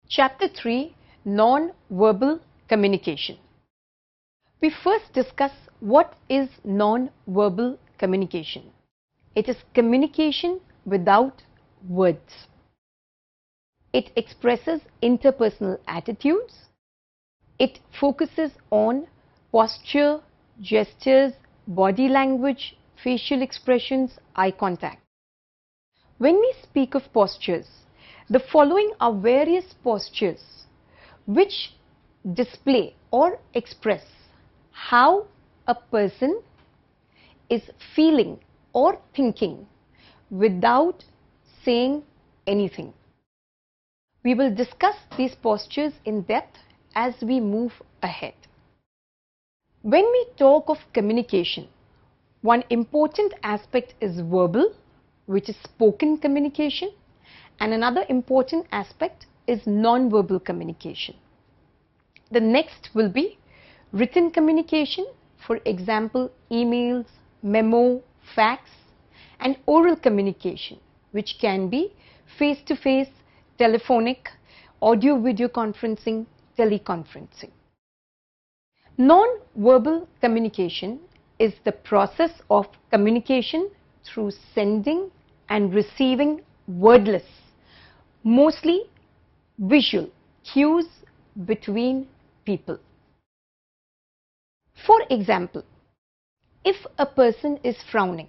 Chapter 3, Non-Verbal Communication. We first discuss what is non-verbal communication. It is communication without words. It expresses interpersonal attitudes. It focuses on posture, gestures, body language, facial expressions, eye contact. When we speak of postures, the following are various postures which display or express how a person is feeling or thinking without saying anything. We will discuss these postures in depth as we move ahead. When we talk of communication, one important aspect is verbal, which is spoken communication, and another important aspect is non-verbal communication. The next will be written communication, for example, emails, memo, fax, and oral communication, which can be face-to-face, telephonic, audio-video conferencing, teleconferencing. Non-verbal communication is the process of communication through sending and receiving wordless, mostly visual cues between people. For example, if a person is frowning,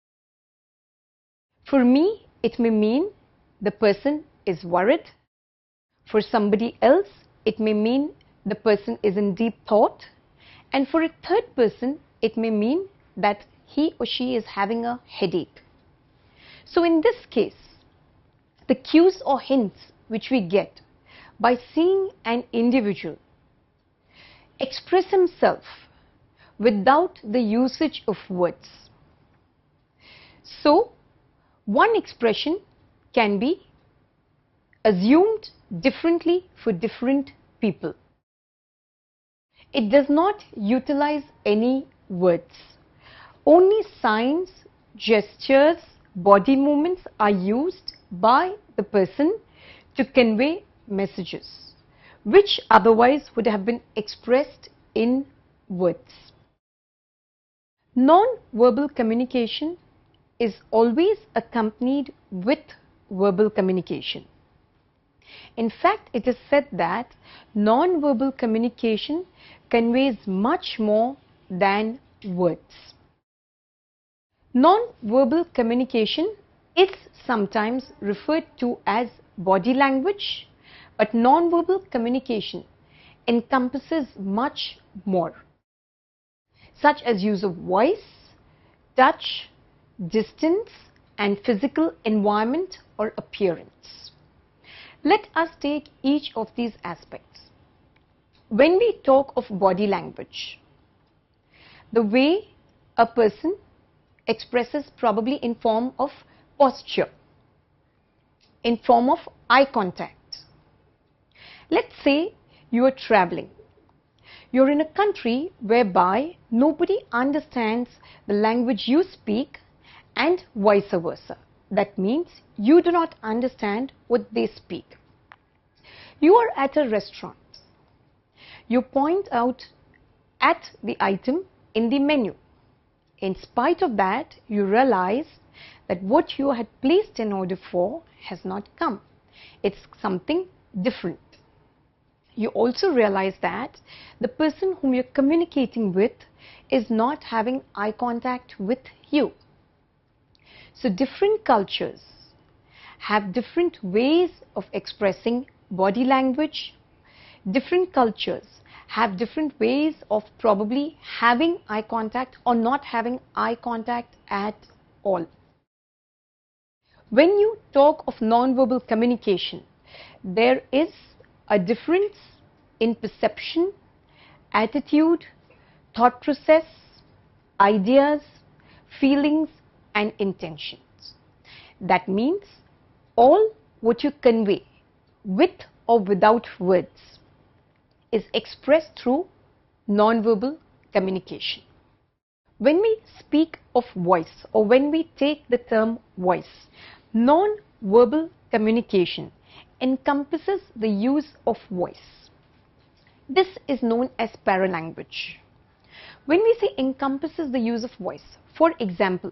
for me it may mean the person is worried. For somebody else it may mean the person is in deep thought, and for a third person it may mean that he or she is having a headache. So in this case, the cues or hints which we get by seeing an individual express himself without the usage of words. So one expression can be assumed differently for different people. It does not utilize any words. Only signs, gestures, body movements are used by the person to convey messages, which otherwise would have been expressed in words. Non-verbal communication is always accompanied with verbal communication. In fact, it is said that non-verbal communication conveys much more than words. Non-verbal communication is sometimes referred to as body language, but non-verbal communication encompasses much more, such as use of voice, touch, distance, and physical environment or appearance. Let us take each of these aspects. When we talk of body language, the way a person expresses probably in form of posture, in form of eye contact. Let's say you are traveling. You're in a country whereby nobody understands the language you speak and vice versa. That means you do not understand what they speak. You are at a restaurant. You point out at the item in the menu. In spite of that, you realize that what you had placed an order for has not come. It's something different. You also realize that the person whom you're communicating with is not having eye contact with you. So different cultures have different ways of expressing body language. Different cultures have different ways of probably having eye contact or not having eye contact at all. When you talk of non-verbal communication, there is a difference in perception, attitude, thought process, ideas, feelings, and intentions. That means all what you convey with or without words is expressed through non-verbal communication. When we speak of voice, or when we take the term voice, non-verbal communication encompasses the use of voice. This is known as paralanguage. When we say encompasses the use of voice, for example,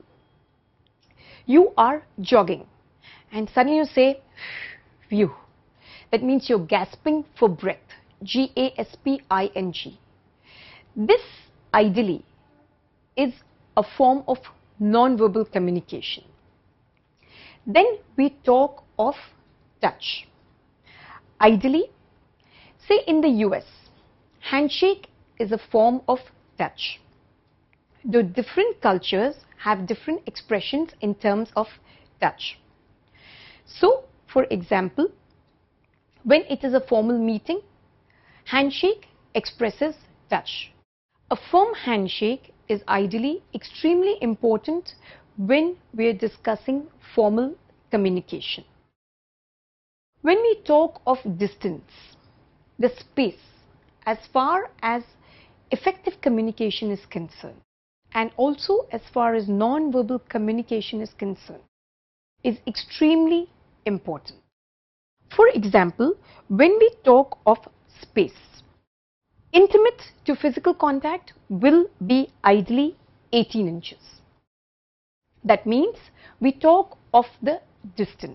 you are jogging and suddenly you say, phew. That means you're gasping for breath, G-A-S-P-I-N-G. This ideally is a form of non-verbal communication. Then we talk of touch. Ideally, say in the US, handshake is a form of touch. The different cultures have different expressions in terms of touch. So, for example, when it is a formal meeting, handshake expresses touch. A firm handshake is ideally extremely important when we are discussing formal communication. When we talk of distance, the space, as far as effective communication is concerned, and also as far as non-verbal communication is concerned, is extremely important. For example, when we talk of space, intimate to physical contact will be ideally 18 inches. That means we talk of the distance.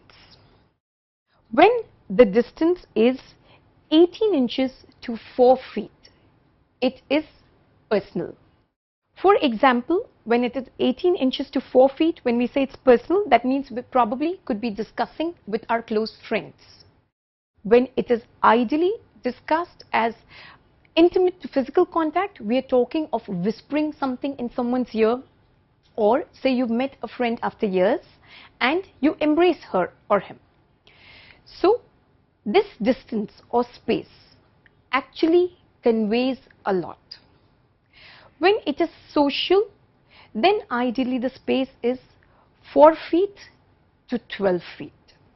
When the distance is 18 inches to 4 feet, it is personal. For example, when it is 18 inches to 4 feet, when we say it's personal, that means we probably could be discussing with our close friends. When it is ideally discussed as intimate to physical contact, we are talking of whispering something in someone's ear, or say you've met a friend after years and you embrace her or him. So this distance or space actually conveys a lot. When it is social, then ideally the space is 4 feet to 12 feet.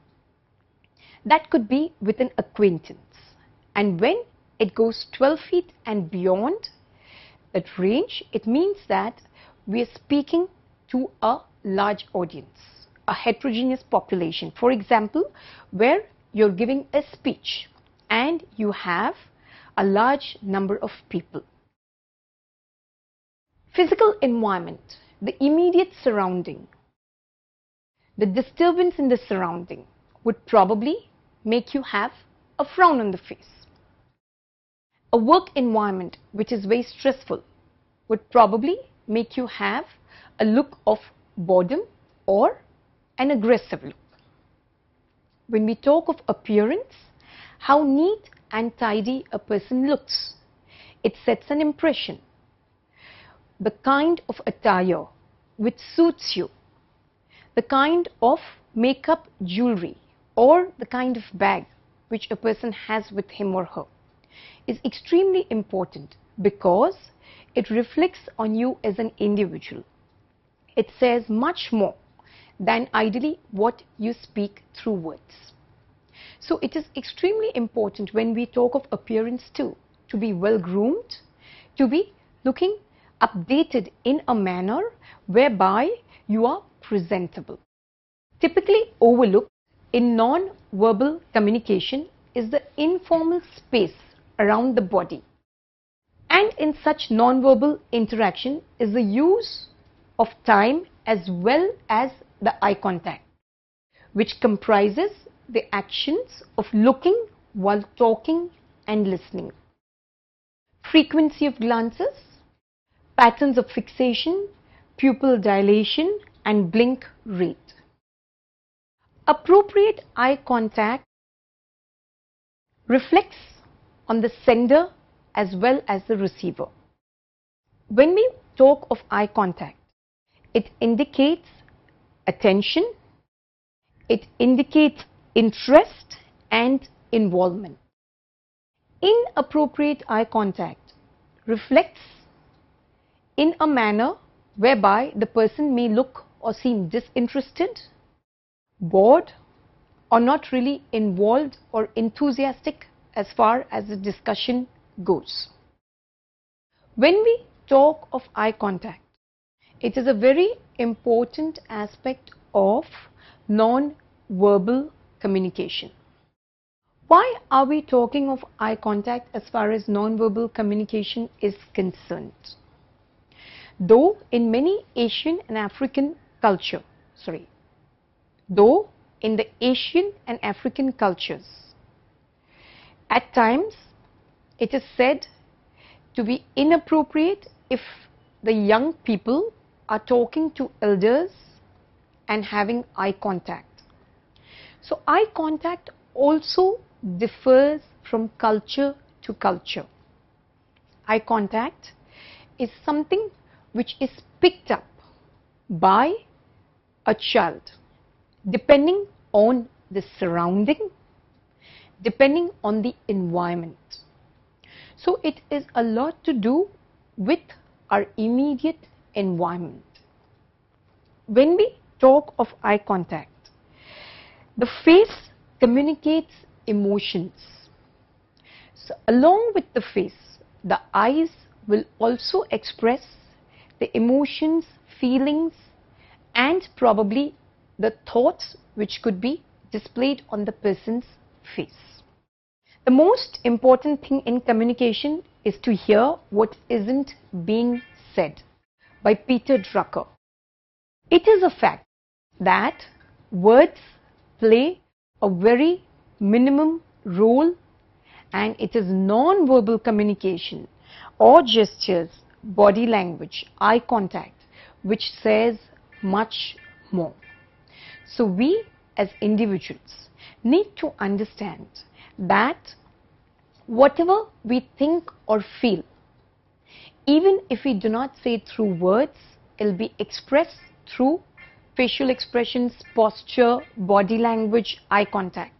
That could be with an acquaintance. And when it goes 12 feet and beyond that range, it means that we are speaking to a large audience, a heterogeneous population. For example, where you're giving a speech and you have a large number of people. Physical environment, the immediate surrounding, the disturbance in the surrounding would probably make you have a frown on the face. A work environment which is very stressful would probably make you have a look of boredom or an aggressive look. When we talk of appearance, how neat and tidy a person looks, it sets an impression. The kind of attire which suits you, the kind of makeup, jewelry, or the kind of bag which a person has with him or her is extremely important because it reflects on you as an individual. It says much more than ideally what you speak through words. So it is extremely important when we talk of appearance too, to be well groomed, to be looking updated in a manner whereby you are presentable. Typically overlooked in non-verbal communication is the informal space around the body. And in such non-verbal interaction is the use of time as well as the eye contact, which comprises the actions of looking while talking and listening. Frequency of glances, patterns of fixation, pupil dilation and blink rate. Appropriate eye contact reflects on the sender as well as the receiver. When we talk of eye contact, it indicates attention, it indicates interest and involvement. Inappropriate eye contact reflects in a manner whereby the person may look or seem disinterested, bored, or not really involved or enthusiastic as far as the discussion goes. When we talk of eye contact, it is a very important aspect of non-verbal communication. Why are we talking of eye contact as far as non-verbal communication is concerned? Though in many Asian and African culture, though in the Asian and African cultures, at times it is said to be inappropriate if the young people are talking to elders and having eye contact. So eye contact also differs from culture to culture. Eye contact is something which is picked up by a child depending on the surrounding, depending on the environment. So it is a lot to do with our immediate environment. When we talk of eye contact, the face communicates emotions. So along with the face, the eyes will also express the emotions, feelings, and probably the thoughts which could be displayed on the person's face. The most important thing in communication is to hear what isn't being said, by Peter Drucker. It is a fact that words play a very minimum role, and it is non-verbal communication or gestures, body language, eye contact which says much more. So we as individuals need to understand that whatever we think or feel, even if we do not say it through words, it will be expressed through facial expressions, posture, body language, eye contact.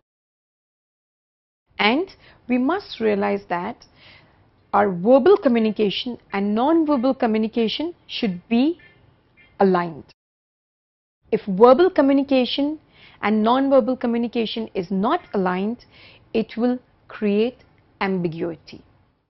And we must realize that our verbal communication and non-verbal communication should be aligned. If verbal communication and non-verbal communication is not aligned, it will create ambiguity.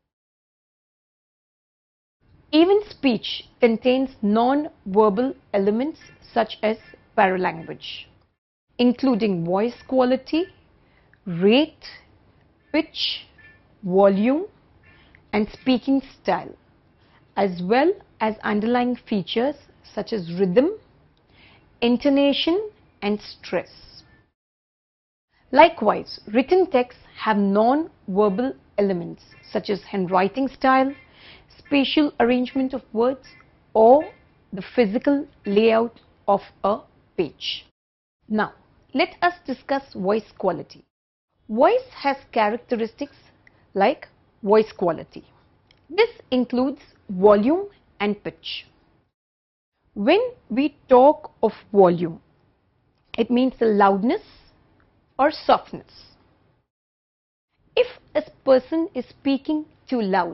Even speech contains non-verbal elements such as paralanguage, including voice quality, rate, pitch, volume, and speaking style, as well as underlying features such as rhythm, intonation, and stress. Likewise, written texts have non-verbal elements such as handwriting style, spatial arrangement of words, or the physical layout of a page. Now, let us discuss voice quality. Voice has characteristics like voice quality. This includes volume and pitch. When we talk of volume, it means the loudness or softness. If a person is speaking too loud,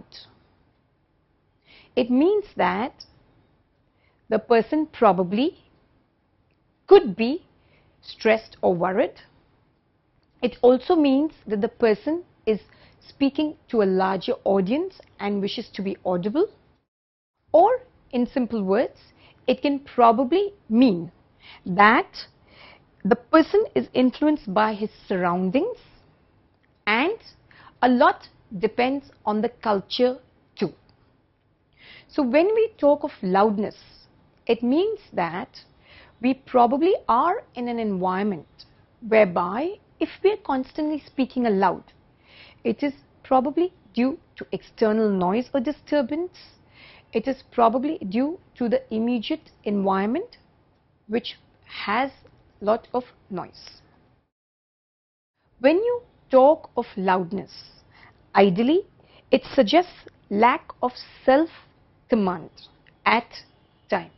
it means that the person probably could be stressed or worried. It also means that the person is speaking to a larger audience and wishes to be audible. Or in simple words, it can probably mean that the person is influenced by his surroundings, and a lot depends on the culture too. So when we talk of loudness, it means that we probably are in an environment whereby if we are constantly speaking aloud, it is probably due to external noise or disturbance. It is probably due to the immediate environment which has a lot of noise. When you talk of loudness, ideally it suggests lack of self-command at times.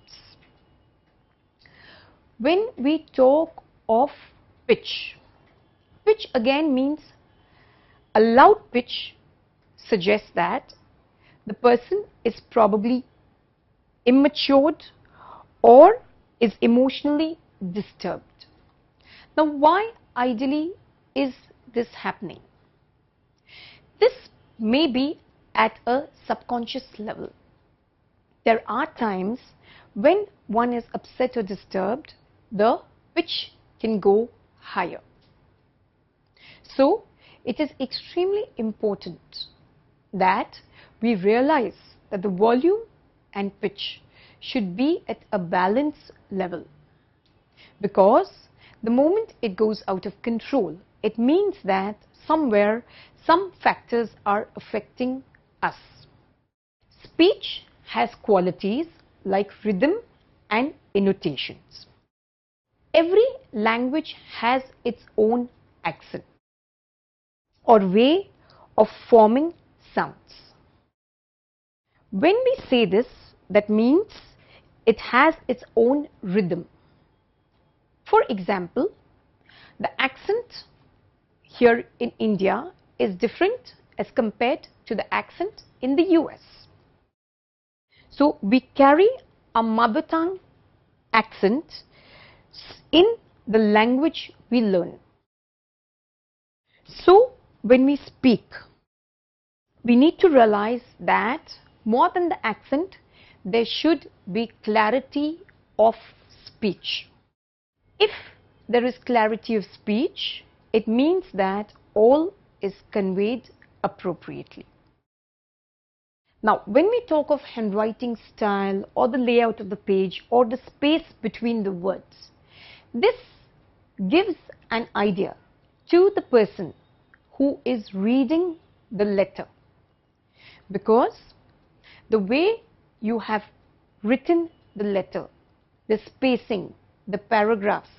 When we talk of pitch, pitch again means a loud pitch suggests that the person is probably immatured or is emotionally disturbed. Now, why ideally is this happening? This may be at a subconscious level. There are times when one is upset or disturbed, the pitch can go higher. So, it is extremely important that we realize that the volume and pitch should be at a balanced level, because the moment it goes out of control, it means that somewhere some factors are affecting us. Speech has qualities like rhythm and intonations. Every language has its own accent or way of forming sounds. When we say this, that means it has its own rhythm. For example, the accent here in India is different as compared to the accent in the US. So we carry a mother tongue accent in the language we learn. So when we speak, we need to realize that more than the accent, there should be clarity of speech. If there is clarity of speech, it means that all is conveyed appropriately. Now, when we talk of handwriting style or the layout of the page or the space between the words, this gives an idea to the person who is reading the letter, because the way you have written the letter, the spacing, the paragraphs,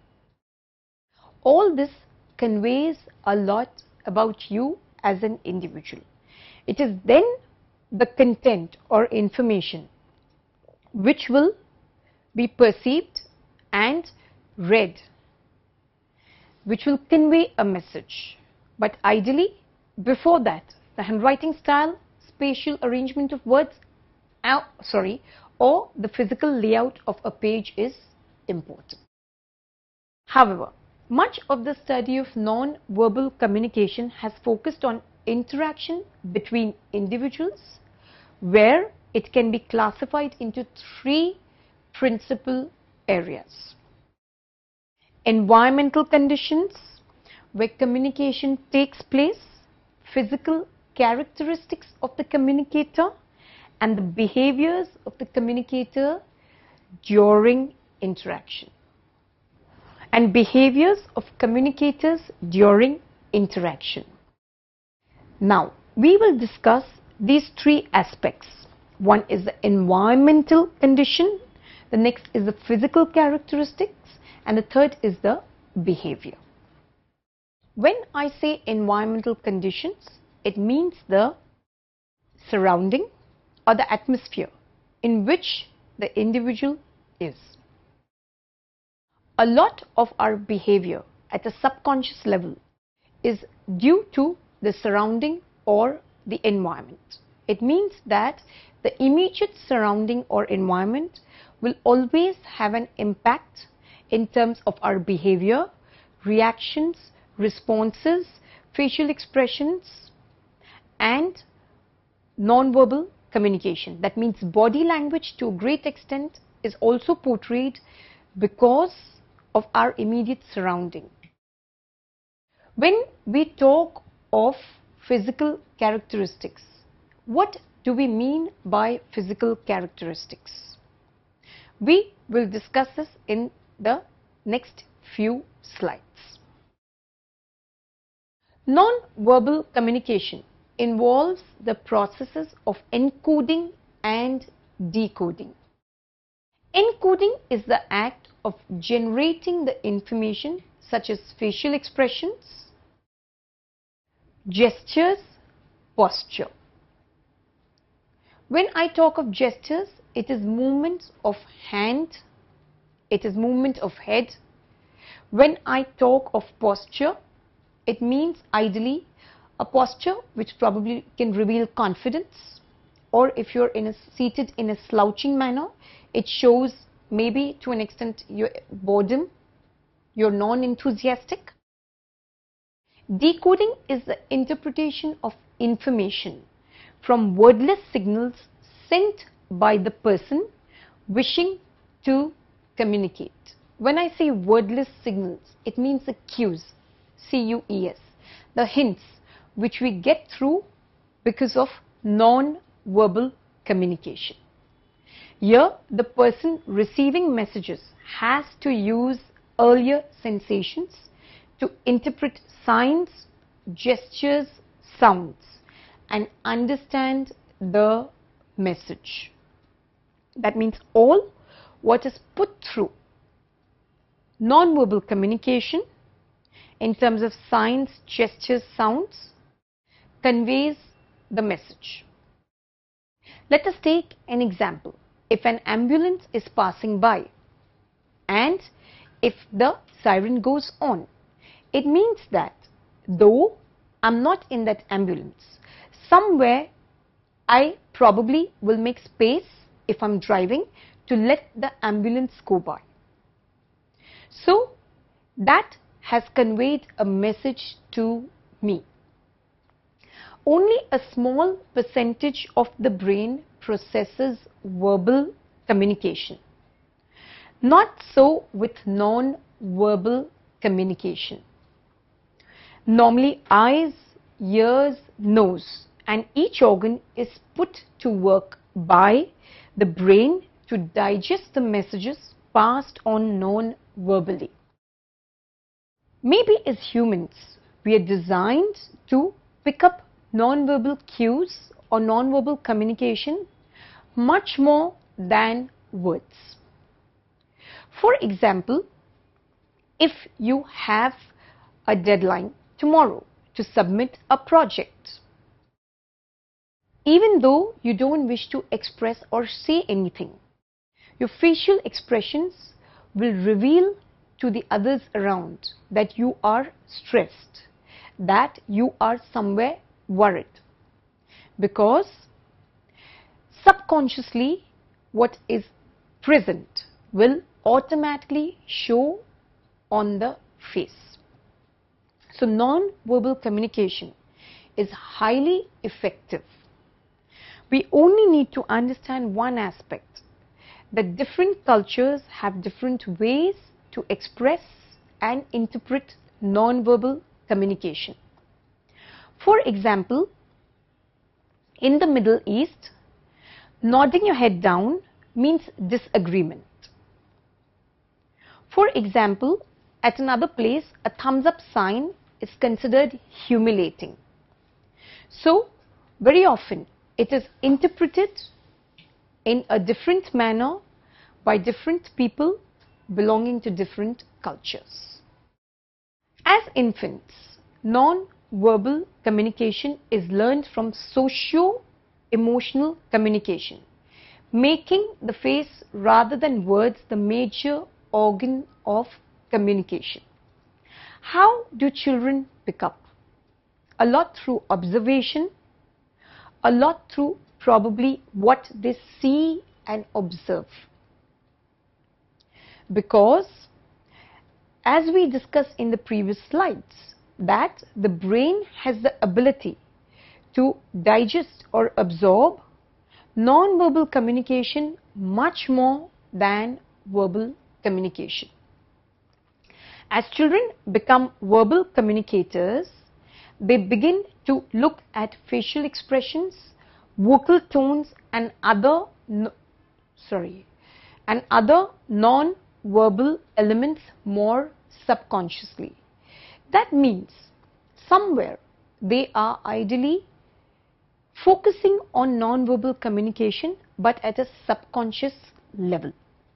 all this conveys a lot about you as an individual. It is then the content or information which will be perceived and read, which will convey a message. But ideally, before that, the handwriting style, spatial arrangement of words, or the physical layout of a page is important. However, much of the study of non-verbal communication has focused on interaction between individuals, where it can be classified into three principal areas. Environmental conditions, where communication takes place, physical characteristics of the communicator, and the behaviors of the communicator during interaction. And behaviors of communicators during interaction. Now, we will discuss these three aspects. One is the environmental condition, the next is the physical characteristics, and the third is the behavior. When I say environmental conditions, it means the surrounding or the atmosphere in which the individual is. A lot of our behavior at a subconscious level is due to the surrounding or the environment. It means that the immediate surrounding or environment will always have an impact in terms of our behavior, reactions, responses, facial expressions, and non-verbal communication. That means body language to a great extent is also portrayed because of our immediate surrounding. When we talk of physical characteristics, what do we mean by physical characteristics? We will discuss this in the next few slides. Non-verbal communication involves the processes of encoding and decoding. Encoding is the act of generating the information such as facial expressions, gestures, posture. When I talk of gestures, it is movements of hand, it is movement of head. When I talk of posture, it means ideally a posture which probably can reveal confidence, or if you're seated in a slouching manner, it shows maybe to an extent your boredom, you're non-enthusiastic. Decoding is the interpretation of information from wordless signals sent by the person wishing to communicate. When I say wordless signals, it means the cues, C-U-E-S. the hints which we get through because of non-verbal communication. Here, the person receiving messages has to use earlier sensations to interpret signs, gestures, sounds, and understand the message. That means all what is put through non-verbal communication in terms of signs, gestures, sounds conveys the message. Let us take an example. If an ambulance is passing by and if the siren goes on, it means that though I'm not in that ambulance, somewhere I probably will make space if I'm driving to let the ambulance go by. So that has conveyed a message to me. Only a small percentage of the brain processes verbal communication. Not so with non-verbal communication. Normally eyes, ears, nose, and each organ is put to work by the brain to digest the messages passed on non-verbally. Maybe as humans, we are designed to pick up non-verbal cues or non-verbal communication much more than words. For example, if you have a deadline tomorrow to submit a project, even though you don't wish to express or say anything, your facial expressions will reveal to the others around that you are stressed, that you are somewhere worried, because subconsciously what is present will automatically show on the face. So non-verbal communication is highly effective. We only need to understand one aspect, that different cultures have different ways to express and interpret non-verbal communication. For example, in the Middle East, nodding your head down means disagreement. For example, at another place, a thumbs up sign is considered humiliating. So, very often it is interpreted in a different manner by different people belonging to different cultures. As infants, non-verbal communication is learned from socio-emotional communication, making the face rather than words the major organ of communication. How do children pick up? A lot through observation, a lot through probably what they see and observe. Because as we discussed in the previous slides, that the brain has the ability to digest or absorb non-verbal communication much more than verbal communication. As children become verbal communicators, they begin to look at facial expressions, vocal tones and other non-verbal elements more subconsciously. That means somewhere they are ideally focusing on non-verbal communication but at a subconscious level.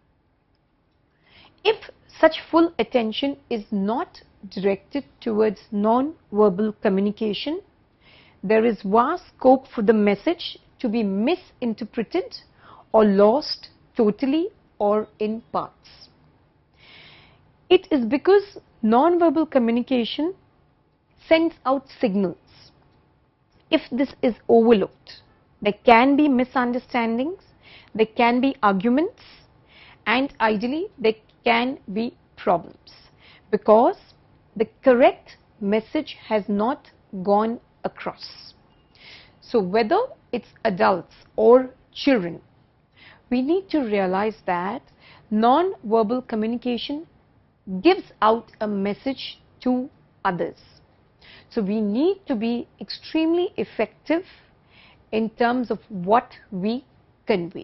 If such full attention is not directed towards non-verbal communication, there is vast scope for the message to be misinterpreted or lost totally or in parts. It is because non-verbal communication sends out signals. If this is overlooked, there can be misunderstandings, there can be arguments, and ideally there can be problems because the correct message has not gone across. So whether it's adults or children, we need to realize that non-verbal communication gives out a message to others. So we need to be extremely effective in terms of what we convey.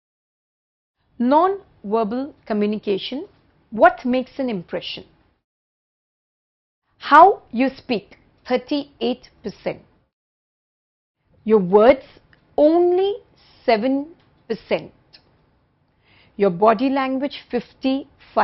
Non-verbal communication. What makes an impression? How you speak, 38%. Your words, only 7%. Your body language, 55%.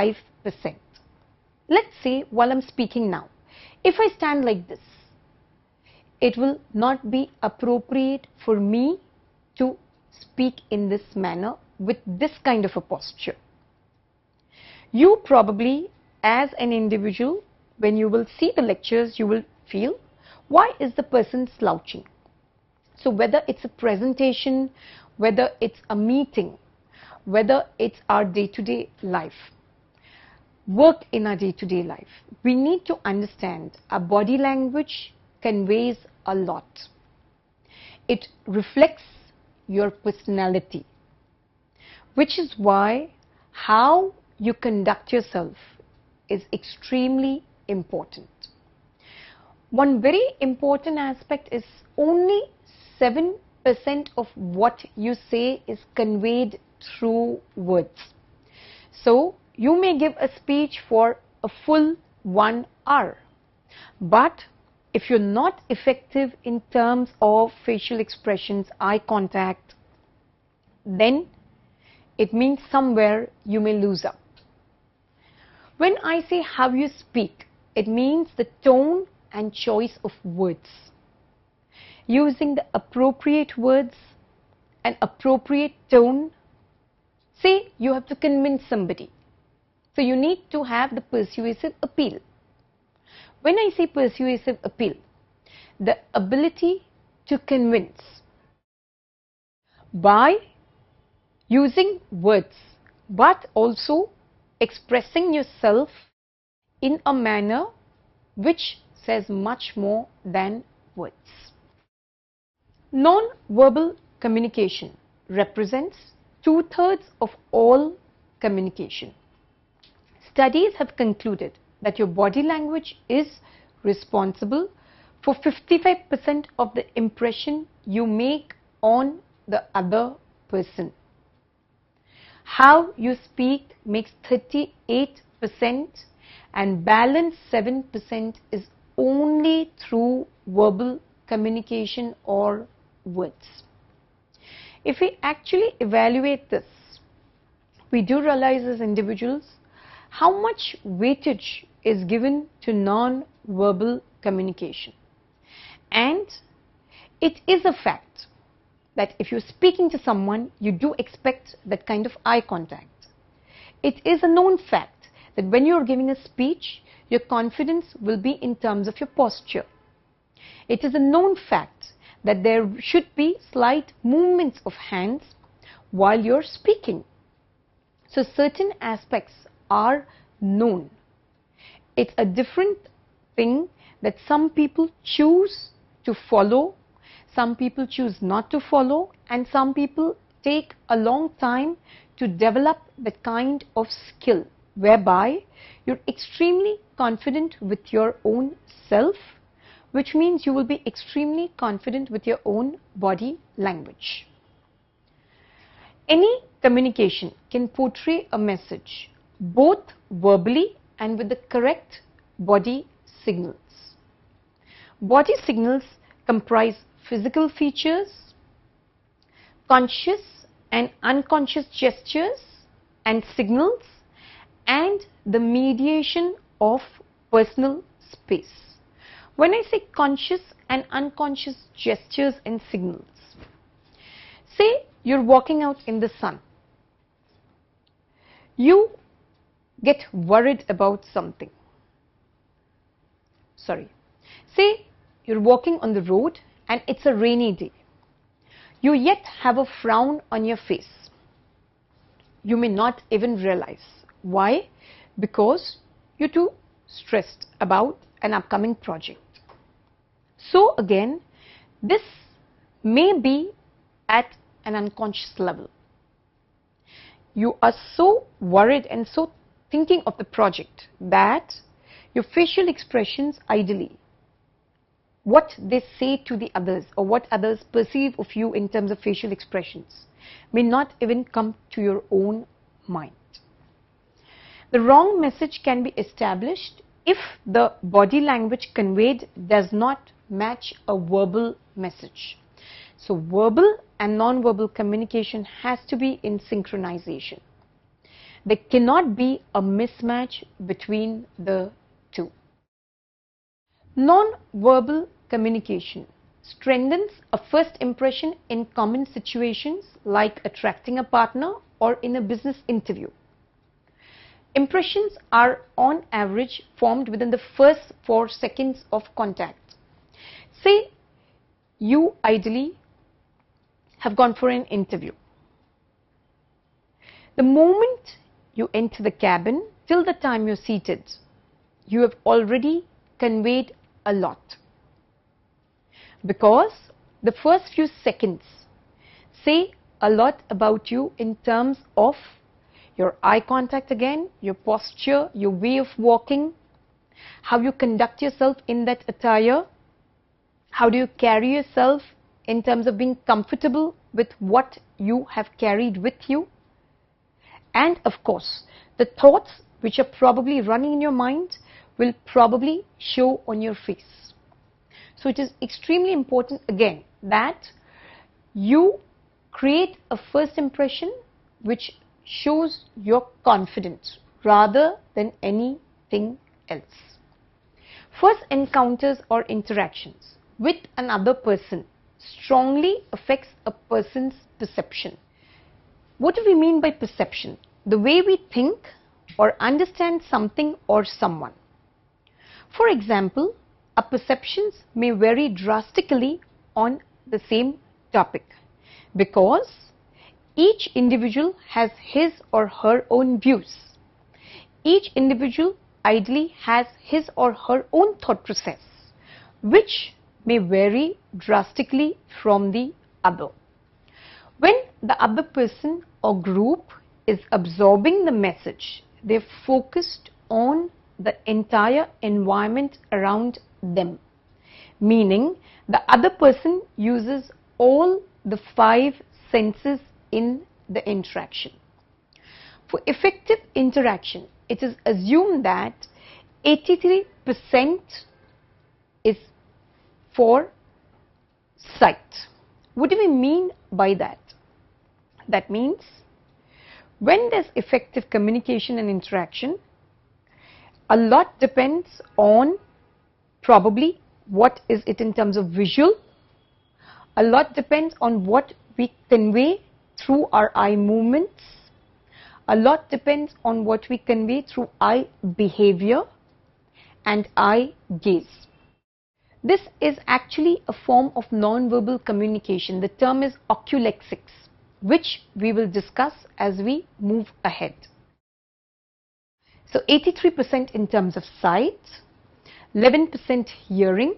Let's say while I'm speaking now, if I stand like this, it will not be appropriate for me to speak in this manner with this kind of a posture. You probably, as an individual, when you will see the lectures, you will feel, why is the person slouching? So whether it's a presentation, whether it's a meeting, whether it's our day-to-day life, work in our day-to-day life, we need to understand our body language conveys a lot. It reflects your personality, which is why how you conduct yourself is extremely important. One very important aspect is only 7% of what you say is conveyed through words. So you may give a speech for a full 1 hour, but if you're not effective in terms of facial expressions, eye contact, then it means somewhere you may lose out. When I say how you speak, it means the tone and choice of words. Using the appropriate words and appropriate tone. Say you have to convince somebody. So you need to have the persuasive appeal. When I say persuasive appeal, the ability to convince by using words, but also expressing yourself in a manner which says much more than words. Non-verbal communication represents 2/3 of all communication. Studies have concluded that your body language is responsible for 55% of the impression you make on the other person. How you speak makes 38%, and balance 7% is only through verbal communication or words. If we actually evaluate this, we do realize as individuals how much weightage is given to non-verbal communication. And it is a fact that if you're speaking to someone, you do expect that kind of eye contact. It is a known fact that when you're giving a speech, your confidence will be in terms of your posture. It is a known fact that there should be slight movements of hands while you're speaking. So certain aspects are known. It's a different thing that some people choose to follow, some people choose not to follow, and some people take a long time to develop that kind of skill whereby you're extremely confident with your own self, which means you will be extremely confident with your own body language. Any communication can portray a message both verbally and with the correct body signals. Body signals comprise physical features, conscious and unconscious gestures and signals, and the mediation of personal space. When I say conscious and unconscious gestures and signals, say you're walking out in the sun. You get worried about something. Say you're walking on the road and it's a rainy day. You yet have a frown on your face. You may not even realize. Why? Because you're too stressed about an upcoming project. So again, this may be at an unconscious level. You are so worried and so thinking of the project that your facial expressions ideally what they say to the others or what others perceive of you in terms of facial expressions may not even come to your own mind. The wrong message can be established if the body language conveyed does not match a verbal message. So verbal and non-verbal communication has to be in synchronization. There cannot be a mismatch between the two. Non-verbal communication strengthens a first impression in common situations like attracting a partner or in a business interview. Impressions are on average formed within the first 4 seconds of contact. Say you ideally have gone for an interview. The moment you enter the cabin till the time you're seated, you have already conveyed a lot. Because the first few seconds say a lot about you in terms of your eye contact again, your posture, your way of walking, how you conduct yourself in that attire, how do you carry yourself in terms of being comfortable with what you have carried with you, and of course the thoughts which are probably running in your mind will probably show on your face. So it is extremely important again that you create a first impression which shows your confidence rather than anything else. First encounters or interactions with another person strongly affects a person's perception. What do we mean by perception? The way we think or understand something or someone. For example, our perceptions may vary drastically on the same topic because each individual has his or her own views. Each individual ideally has his or her own thought process, which may vary drastically from the other. When the other person or group is absorbing the message, they're focused on the entire environment around them, meaning the other person uses all the 5 senses in the interaction. For effective interaction, it is assumed that 83% is for sight. What do we mean by that? That means when there's effective communication and interaction, a lot depends on probably what is it in terms of visual. A lot depends on what we convey through our eye movements. A lot depends on what we convey through eye behavior and eye gaze. This is actually a form of non-verbal communication. The term is oculexics, which we will discuss as we move ahead. So 83% in terms of sight, 11% hearing,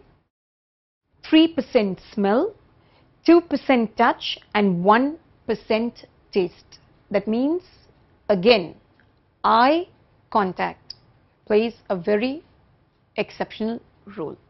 3% smell, 2% touch and 1% taste. That means again eye contact plays a very exceptional role.